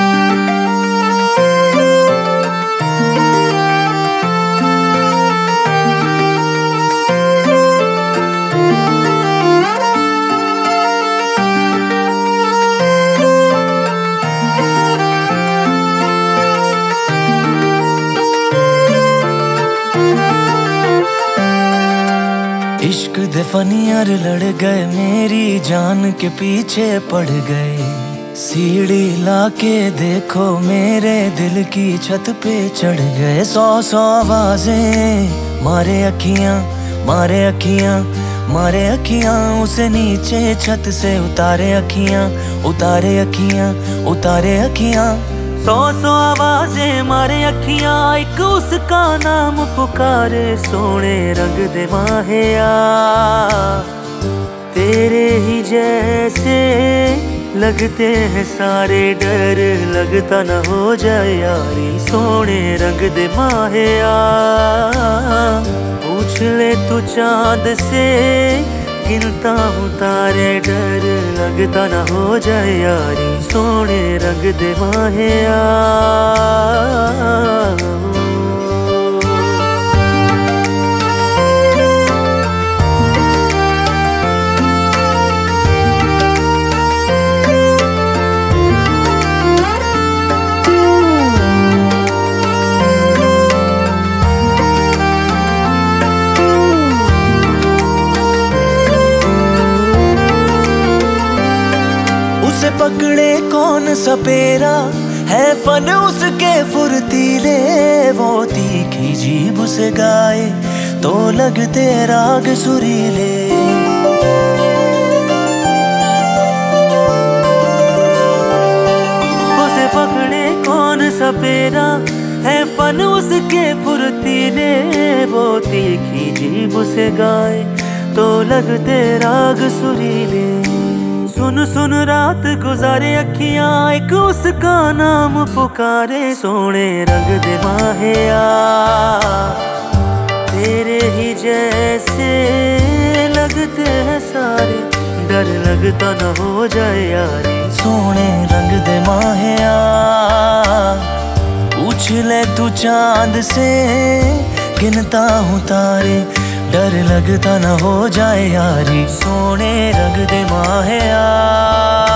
इश्क दे फनियार लड़ गए, मेरी जान के पीछे पड़ गए। सीढ़ी लाके देखो मेरे दिल की छत पे चढ़ गए। सौ सौ आवाजें मारे अखियां, मारे अखियां, मारे अखियां। उसे नीचे छत से उतारे अखियां, उतारे अखियां, उतारे अखियां। सौ सौ आवाजें मारे अखियां, एक उसका नाम पुकारे। सोने रंग दे माहिया, तेरे ही जैसे लगते हैं सारे। डर लगता न हो जाए यारी। सोने रंग दे माहिया, पूछ ले तू चांद से, गिनता हूँ तारे। डर लगता न हो जाए यारी। सोने रंग दे माहिया। उसे पकड़े कौन सपेरा, है फन उसके फुर्तीले। वो तीखी जीभ उसे गाए तो लगते राग सुरीले। उसे पकड़े कौन सपेरा, है फन उसके फुर्तीले। वो तीखी जीभ उसे गाए तो लगते राग सुरीले। सुन सुन रात गुजारे अखियां, एक उसका नाम पुकारे। सोने रंग दे माहिया, तेरे ही जैसे लगते हैं सारे। डर लगता न हो जाए यारी। सोने रंग दे माहिया, पूछ ले तू चांद से, गिनता हूँ तारे। डर लगता न हो जाए यारी। सोने रंग दे माहिया।